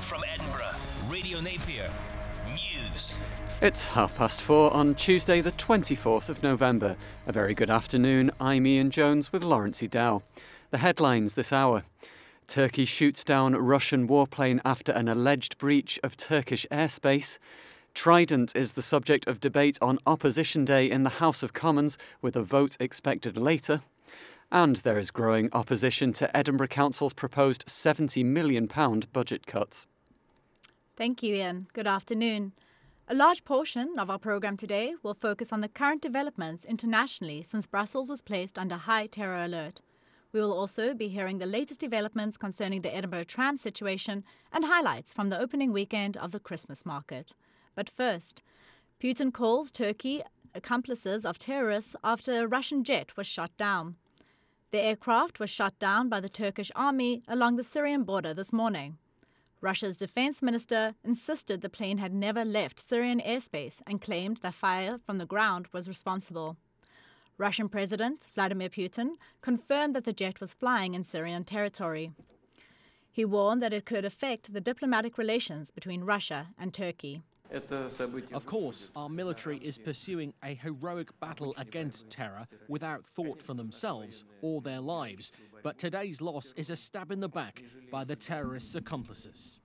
from Edinburgh, Radio Napier News. It's 4:30 on Tuesday the 24th of November. A very good afternoon. I'm Ian Jones with Lawrence Dow. The headlines this hour. Turkey shoots down Russian warplane after an alleged breach of Turkish airspace. Trident is the subject of debate on Opposition Day in the House of Commons, with a vote expected later. And there is growing opposition to Edinburgh Council's proposed £70 million budget cuts. Thank you, Ian. Good afternoon. A large portion of our programme today will focus on the current developments internationally since Brussels was placed under high terror alert. We will also be hearing the latest developments concerning the Edinburgh tram situation and highlights from the opening weekend of the Christmas market. But first, Putin calls Turkey accomplices of terrorists after a Russian jet was shot down. The aircraft was shot down by the Turkish army along the Syrian border this morning. Russia's defense minister insisted the plane had never left Syrian airspace and claimed that fire from the ground was responsible. Russian President Vladimir Putin confirmed that the jet was flying in Syrian territory. He warned that it could affect the diplomatic relations between Russia and Turkey. Of course, our military is pursuing a heroic battle against terror without thought for themselves or their lives. But today's loss is a stab in the back by the terrorists' accomplices.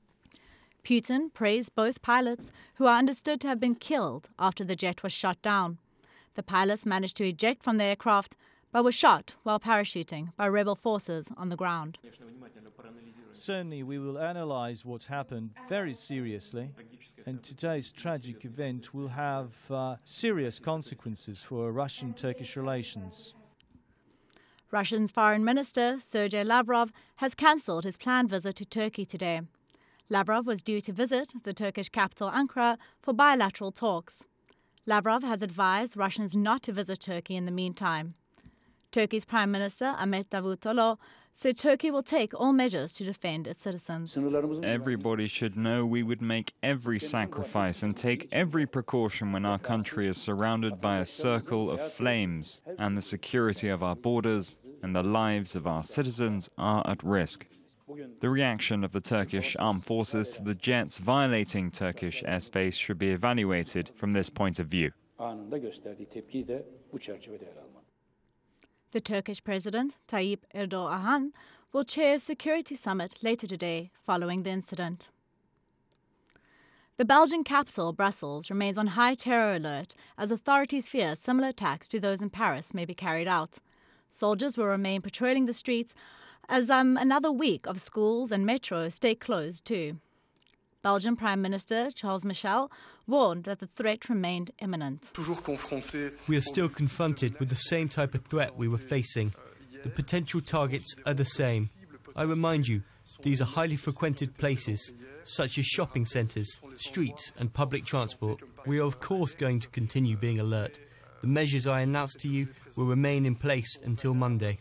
Putin praised both pilots, who are understood to have been killed after the jet was shot down. The pilots managed to eject from the aircraft, but were shot while parachuting by rebel forces on the ground. Certainly, we will analyze what happened very seriously, and today's tragic event will have serious consequences for Russian-Turkish relations. Russia's Foreign Minister, Sergei Lavrov, has cancelled his planned visit to Turkey today. Lavrov was due to visit the Turkish capital Ankara for bilateral talks. Lavrov has advised Russians not to visit Turkey in the meantime. Turkey's Prime Minister Ahmet Davutoglu said Turkey will take all measures to defend its citizens. Everybody should know we would make every sacrifice and take every precaution when our country is surrounded by a circle of flames and the security of our borders and the lives of our citizens are at risk. The reaction of the Turkish armed forces to the jets violating Turkish airspace should be evaluated from this point of view. The Turkish President, Tayyip Erdogan, will chair a security summit later today following the incident. The Belgian capital, Brussels, remains on high terror alert as authorities fear similar attacks to those in Paris may be carried out. Soldiers will remain patrolling the streets as another week of schools and metros stay closed too. Belgian Prime Minister Charles Michel warned that the threat remained imminent. We are still confronted with the same type of threat we were facing. The potential targets are the same. I remind you, these are highly frequented places, such as shopping centres, streets and public transport. We are of course going to continue being alert. The measures I announced to you will remain in place until Monday.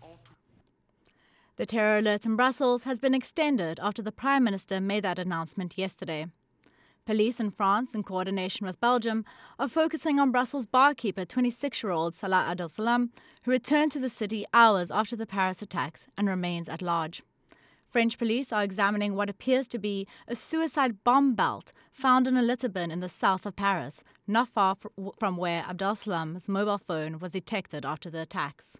The terror alert in Brussels has been extended after the Prime Minister made that announcement yesterday. Police in France, in coordination with Belgium, are focusing on Brussels barkeeper 26-year-old Salah Abdeslam, who returned to the city hours after the Paris attacks and remains at large. French police are examining what appears to be a suicide bomb belt found in a litter bin in the south of Paris, not far from where Abdeslam's mobile phone was detected after the attacks.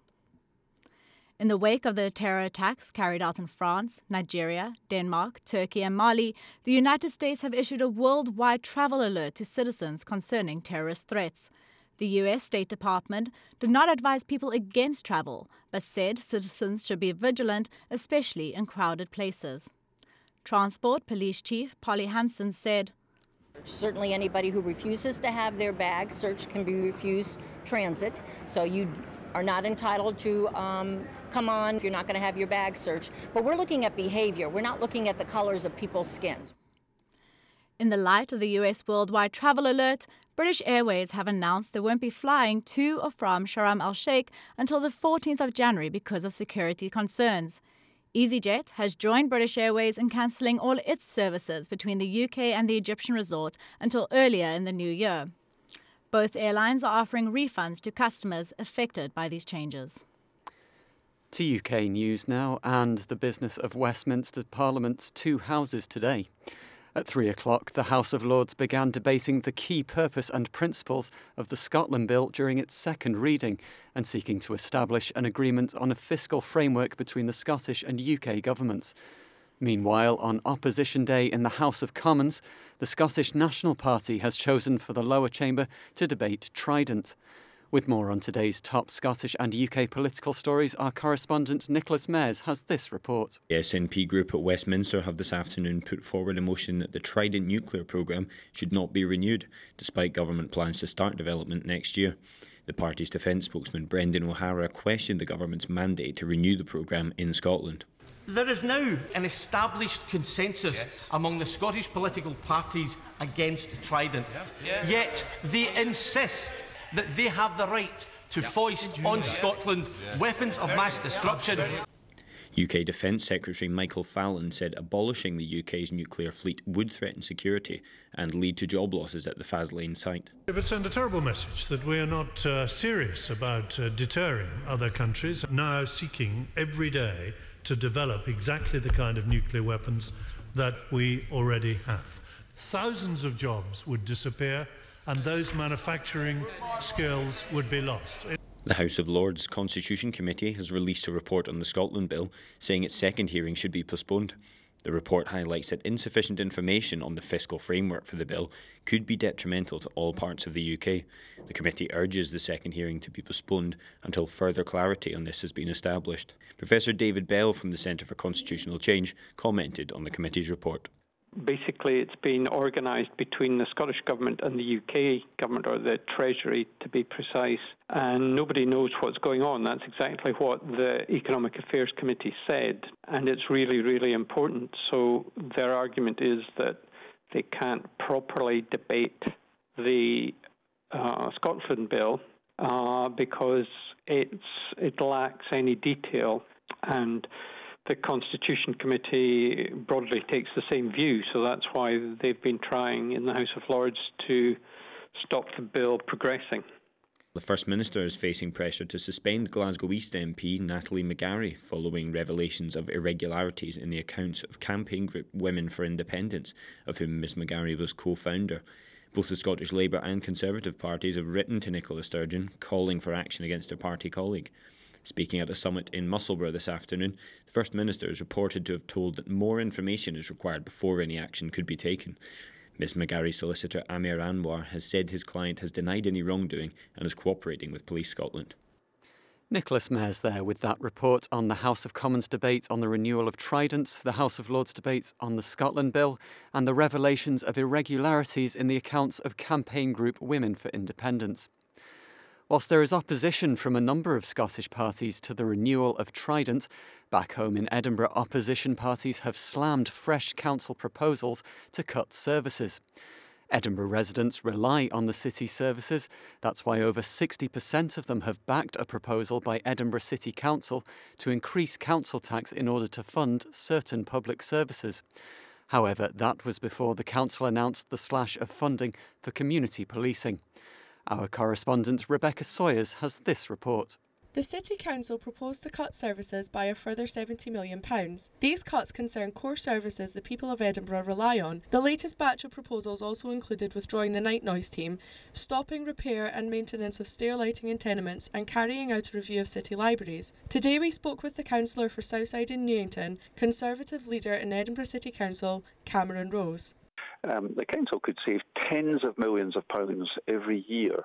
In the wake of the terror attacks carried out in France, Nigeria, Denmark, Turkey and Mali, the United States have issued a worldwide travel alert to citizens concerning terrorist threats. The U.S. State Department did not advise people against travel, but said citizens should be vigilant, especially in crowded places. Transport Police Chief Polly Hansen said, "Certainly anybody who refuses to have their bag searched can be refused transit, so you are not entitled to come on if you're not going to have your bag searched. But we're looking at behavior. We're not looking at the colors of people's skins." In the light of the U.S. worldwide travel alert, British Airways have announced they won't be flying to or from Sharm el-Sheikh until the 14th of January because of security concerns. EasyJet has joined British Airways in cancelling all its services between the UK and the Egyptian resort until earlier in the new year. Both airlines are offering refunds to customers affected by these changes. To UK news now, and the business of Westminster Parliament's two houses today. At 3 o'clock, the House of Lords began debating the key purpose and principles of the Scotland Bill during its second reading and seeking to establish an agreement on a fiscal framework between the Scottish and UK governments. Meanwhile, on Opposition Day in the House of Commons, the Scottish National Party has chosen for the lower chamber to debate Trident. With more on today's top Scottish and UK political stories, our correspondent Nicholas Mayers has this report. The SNP group at Westminster have this afternoon put forward a motion that the Trident nuclear programme should not be renewed, despite government plans to start development next year. The party's defence spokesman Brendan O'Hara questioned the government's mandate to renew the programme in Scotland. There is now an established consensus among the Scottish political parties against Trident, yet they insist that they have the right to foist on Scotland weapons of mass destruction. UK Defence Secretary Michael Fallon said abolishing the UK's nuclear fleet would threaten security and lead to job losses at the Faslane site. It would send a terrible message that we are not serious about deterring other countries now seeking every day to develop exactly the kind of nuclear weapons that we already have. Thousands of jobs would disappear, and those manufacturing skills would be lost. The House of Lords Constitution Committee has released a report on the Scotland Bill, saying its second hearing should be postponed. The report highlights that insufficient information on the fiscal framework for the bill could be detrimental to all parts of the UK. The committee urges the second hearing to be postponed until further clarity on this has been established. Professor David Bell from the Centre for Constitutional Change commented on the committee's report. Basically, it's been organised between the Scottish Government and the UK Government, or the Treasury to be precise, and nobody knows what's going on. That's exactly what the Economic Affairs Committee said, and it's really, really important. So their argument is that they can't properly debate the Scotland Bill because it lacks any detail, and the Constitution Committee broadly takes the same view, so that's why they've been trying in the House of Lords to stop the bill progressing. The First Minister is facing pressure to suspend Glasgow East MP Natalie McGarry following revelations of irregularities in the accounts of campaign group Women for Independence, of whom Ms McGarry was co-founder. Both the Scottish Labour and Conservative parties have written to Nicola Sturgeon calling for action against her party colleague. Speaking at a summit in Musselburgh this afternoon, the First Minister is reported to have told that more information is required before any action could be taken. Ms McGarry's solicitor Amir Anwar has said his client has denied any wrongdoing and is cooperating with Police Scotland. Nicholas Mayers there with that report on the House of Commons debate on the renewal of Trident, the House of Lords debate on the Scotland Bill, and the revelations of irregularities in the accounts of campaign group Women for Independence. Whilst there is opposition from a number of Scottish parties to the renewal of Trident, back home in Edinburgh, opposition parties have slammed fresh council proposals to cut services. Edinburgh residents rely on the city's services. That's why over 60% of them have backed a proposal by Edinburgh City Council to increase council tax in order to fund certain public services. However, that was before the council announced the slash of funding for community policing. Our correspondent Rebecca Sawyers has this report. The City Council proposed to cut services by a further £70 million. These cuts concern core services the people of Edinburgh rely on. The latest batch of proposals also included withdrawing the night noise team, stopping repair and maintenance of stair lighting in tenements, and carrying out a review of city libraries. Today we spoke with the councillor for Southside and Newington, Conservative leader in Edinburgh City Council, Cameron Rose. The council could save tens of millions of pounds every year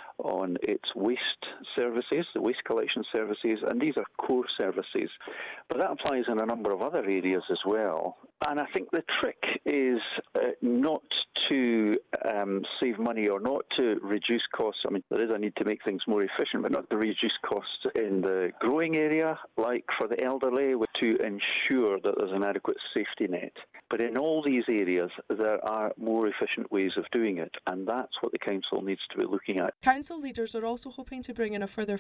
on its waste services, the waste collection services, and these are core services. But that applies in a number of other areas as well. And I think the trick is not to save money or not to reduce costs. I mean, there is a need to make things more efficient, but not to reduce costs in the growing area, like for the elderly, to ensure that there's an adequate safety net. But in all these areas, there are more efficient ways of doing it, and that's what the council needs to be looking at. Council leaders are also hoping to bring in a further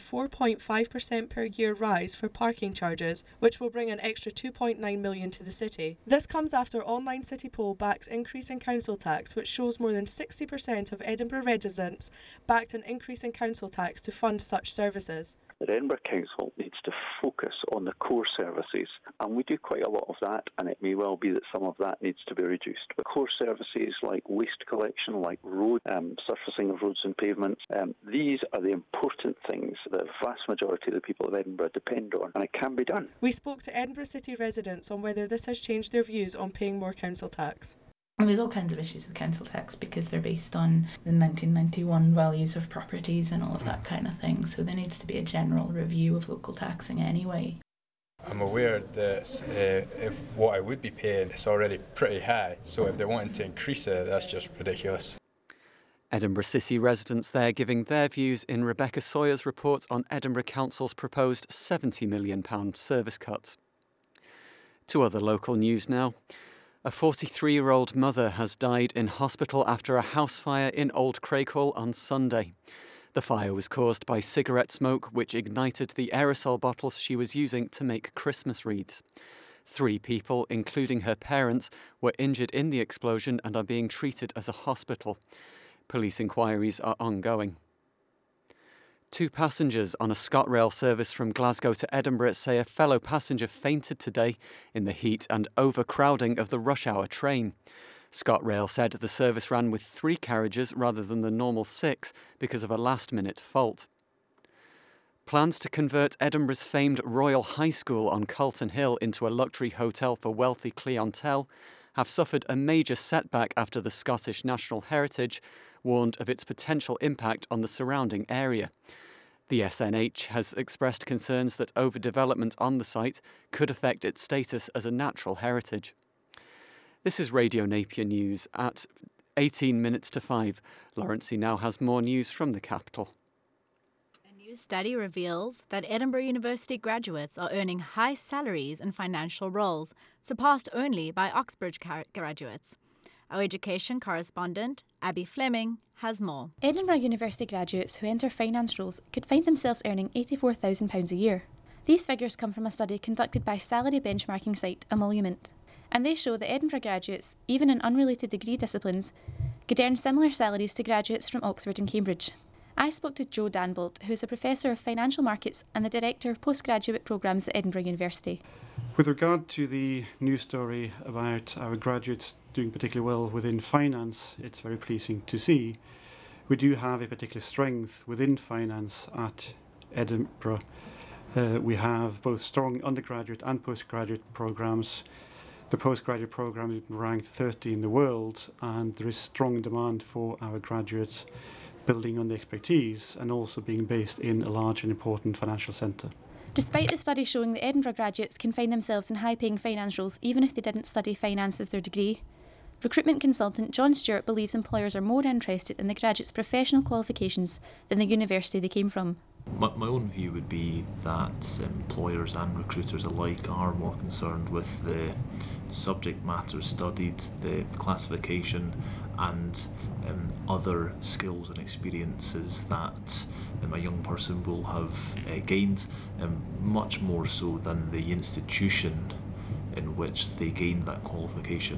4.5% per year rise for parking charges, which will bring an extra £2.9 million to the city. This comes after Online City Poll backs increase in council tax, which shows more than 60% of Edinburgh residents backed an increase in council tax to fund such services. that Edinburgh Council needs to focus on the core services, and we do quite a lot of that, and it may well be that some of that needs to be reduced. But core services like waste collection, like road surfacing of roads and pavements, these are the important things that the vast majority of the people of Edinburgh depend on, and it can be done. We spoke to Edinburgh City residents on whether this has changed their views on paying more council tax. And there's all kinds of issues with council tax because they're based on the 1991 values of properties and all of that kind of thing. So there needs to be a general review of local taxing anyway. I'm aware that if what I would be paying is already pretty high, so if they're wanting to increase it, that's just ridiculous. Edinburgh City residents there giving their views in Rebecca Sawyer's report on Edinburgh Council's proposed £70 million service cut. To other local news now. A 43-year-old mother has died in hospital after a house fire in Old Craighall on Sunday. The fire was caused by cigarette smoke, which ignited the aerosol bottles she was using to make Christmas wreaths. 3 people, including her parents, were injured in the explosion and are being treated as a hospital. Police inquiries are ongoing. 2 passengers on a ScotRail service from Glasgow to Edinburgh say a fellow passenger fainted today in the heat and overcrowding of the rush hour train. ScotRail said the service ran with 3 carriages rather than the normal 6 because of a last-minute fault. Plans to convert Edinburgh's famed Royal High School on Calton Hill into a luxury hotel for wealthy clientele have suffered a major setback after the Scottish National Heritage warned of its potential impact on the surrounding area. The SNH has expressed concerns that overdevelopment on the site could affect its status as a natural heritage. This is Radio Napier News at 18 minutes to 5. Laurency now has more news from the capital. A new study reveals that Edinburgh University graduates are earning high salaries in financial roles, surpassed only by Oxbridge graduates. Our education correspondent, Abby Fleming, has more. Edinburgh University graduates who enter finance roles could find themselves earning £84,000 a year. These figures come from a study conducted by salary benchmarking site Emolument, and they show that Edinburgh graduates, even in unrelated degree disciplines, could earn similar salaries to graduates from Oxford and Cambridge. I spoke to Joe Danbolt, who is a Professor of Financial Markets and the Director of Postgraduate Programmes at Edinburgh University. With regard to the news story about our graduates doing particularly well within finance, it's very pleasing to see. We do have a particular strength within finance at Edinburgh. We have both strong undergraduate and postgraduate programmes. The postgraduate programme is ranked 30 in the world, and there is strong demand for our graduates building on the expertise and also being based in a large and important financial centre. Despite the study showing that Edinburgh graduates can find themselves in high-paying finance roles even if they didn't study finance as their degree, recruitment consultant John Stewart believes employers are more interested in the graduates' professional qualifications than the university they came from. My own view would be that employers and recruiters alike are more concerned with the subject matter studied, the classification and other skills and experiences that a young person will have gained, much more so than the institution in which they gained that qualification.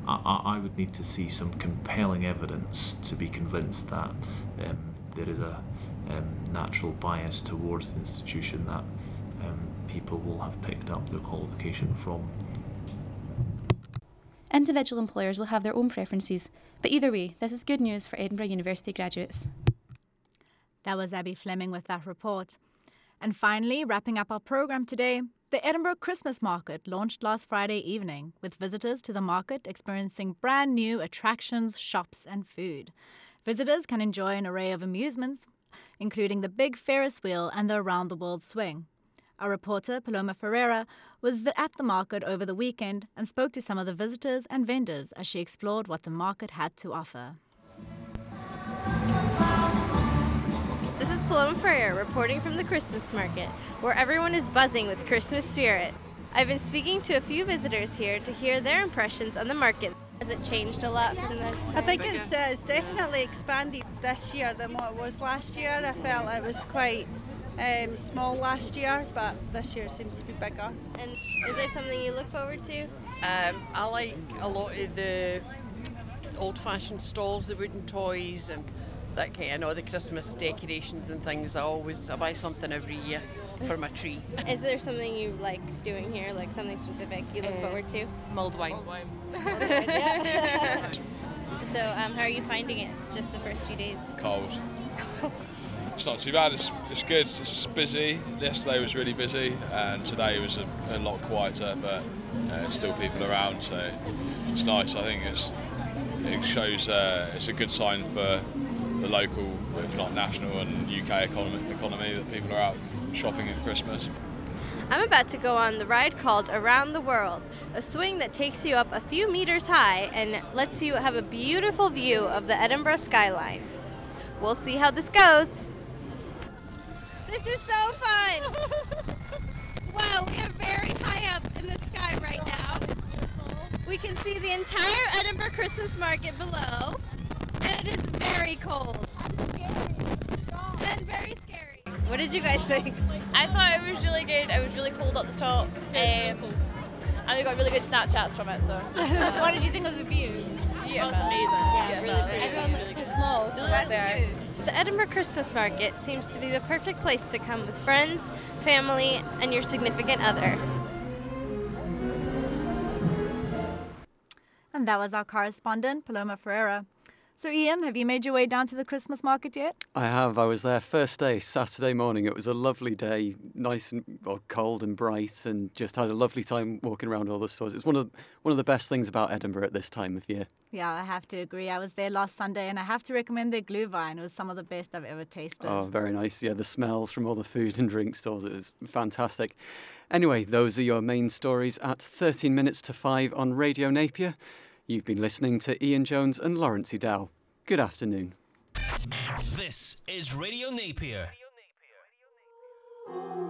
I would need to see some compelling evidence to be convinced that there is a natural bias towards the institution that people will have picked up their qualification from. Individual employers will have their own preferences, but either way, this is good news for Edinburgh University graduates. That was Abby Fleming with that report. And finally, wrapping up our programme today, the Edinburgh Christmas Market launched last Friday evening, with visitors to the market experiencing brand new attractions, shops and food. Visitors can enjoy an array of amusements, including the big Ferris wheel and the Around the World swing. Our reporter, Paloma Ferreira, was at the market over the weekend and spoke to some of the visitors and vendors as she explored what the market had to offer. This is Paloma Ferreira reporting from the Christmas Market, where everyone is buzzing with Christmas spirit. I've been speaking to a few visitors here to hear their impressions on the market. Has it changed a lot from that time? I think it's definitely expanded this year than what it was last year. I felt it was quite small last year, but this year seems to be bigger. And is there something you look forward to? I like a lot of the old-fashioned stalls, the wooden toys, and that kind of, know, the Christmas decorations and things. I buy something every year for my tree. Is there something you like doing here, like something specific you look forward to? Mulled wine. So how are you finding it? It's just the first few days. Cold. It's not too bad, it's good, it's busy. Yesterday was really busy and today was a lot quieter, but still people around, so it's nice. I think it shows it's a good sign for the local, if not national and UK economy that people are out shopping at Christmas. I'm about to go on the ride called Around the World, a swing that takes you up a few meters high and lets you have a beautiful view of the Edinburgh skyline. We'll see how this goes. This is so fun! Wow, we are very high up in the sky right now. We can see the entire Edinburgh Christmas market below, and it is very cold. I'm scared. And very scary. What did you guys think? I thought it was really good. It was really cold at the top. And we got really good Snapchats from it, so. What did you think of the view? Yeah, it was amazing. Yeah, really pretty. Everyone looks so small. That's there. The Edinburgh Christmas Market seems to be the perfect place to come with friends, family, and your significant other. And that was our correspondent, Paloma Ferreira. So, Ian, have you made your way down to the Christmas market yet? I have. I was there first day, Saturday morning. It was a lovely day, nice and cold and bright, and just had a lovely time walking around all the stores. It's one of the best things about Edinburgh at this time of year. Yeah, I have to agree. I was there last Sunday, and I have to recommend their Glühwein. It was some of the best I've ever tasted. Oh, very nice. Yeah, the smells from all the food and drink stores, it was fantastic. Anyway, those are your main stories at 13 minutes to 5 on Radio Napier. You've been listening to Ian Jones and Laurency Dow. Good afternoon. This is Radio Napier.